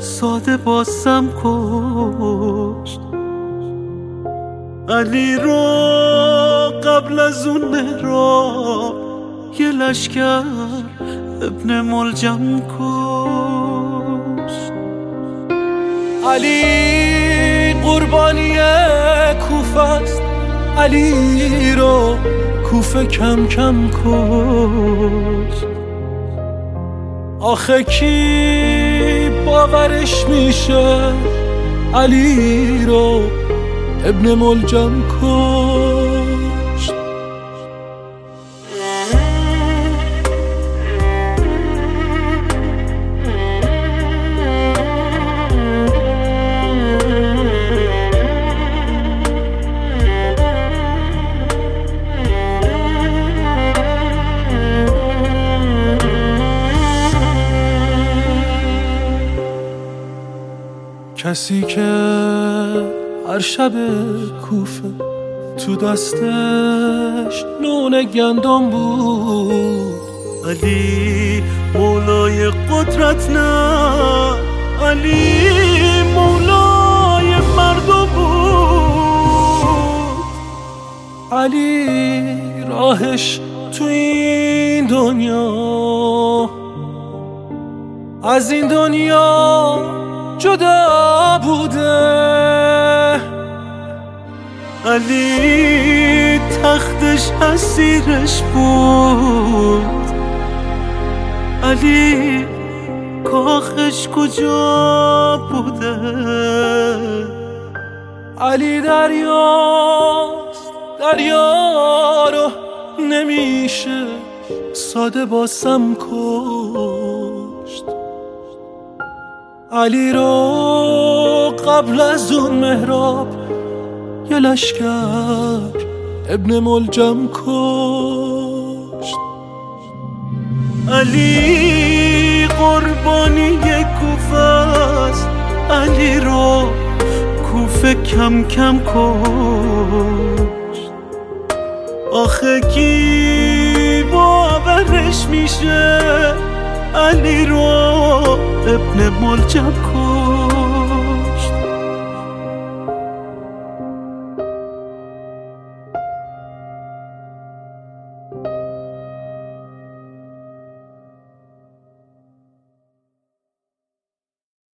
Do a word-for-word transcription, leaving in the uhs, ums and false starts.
ساده بازم کشت. علی رو قبل از اون مهراب یه لشکر ابن ملجم کشت. علی قربانی کوفه است، علی رو کوفه کم کم کشت. آخه کی باورش میشه علی رو ابن ملجم کشت. کسی که هر شب کوفه تو دستش نون گندم بود، علی مولای قدرت نه، علی مولای مردم بود. علی راهش تو این دنیا از این دنیا جدا بوده. علی تختش اسیرش بود، علی کاخش کجا بوده. علی دریاست، دریا رو نمیشه ساده باسم کشت. علی رو قبل از اون مهراب یه لشکر ابن ملجم کشت. علی قربانی کوفه است، علی رو کوفه کم کم کشت. آخه کی باورش میشه علی رو ابن ملجم کشت.